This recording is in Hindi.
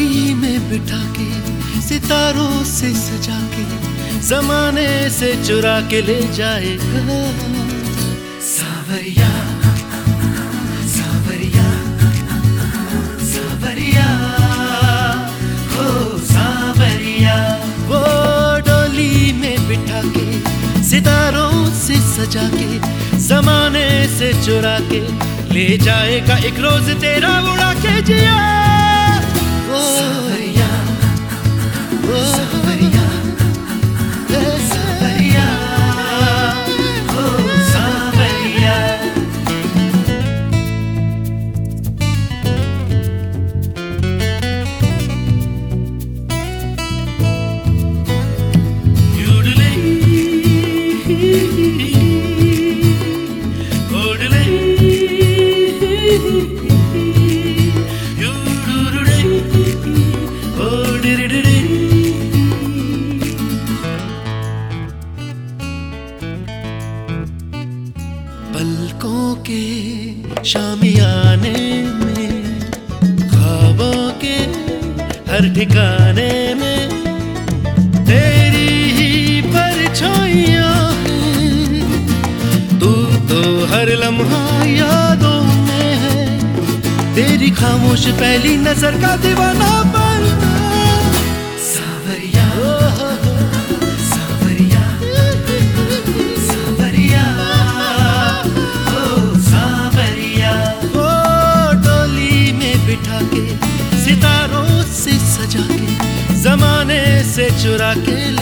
डोली में बिठा के, सितारों से सजा के, जमाने से चुरा के ले जाएगा। सावरिया सावरिया सावरिया हो सावरिया। वो डोली में बिठा के, सितारों से सजा के, जमाने से चुरा के ले जाएगा एक रोज तेरा उड़ा के जिया। सावरिया सावरिया सावरिया हो सावरिया। पलकों के शामियाने में, ख्वाबों के हर ठिकाने में तेरी ही परछाइयां हैं। तू तो हर लम्हा यादों में है, तेरी खामोश पहली नजर का दीवाना बनना। सावरिया सावरिया सावरिया हो सावरिया। वो डोली में बिठा के, सितारों से सजा के, जमाने से चुरा के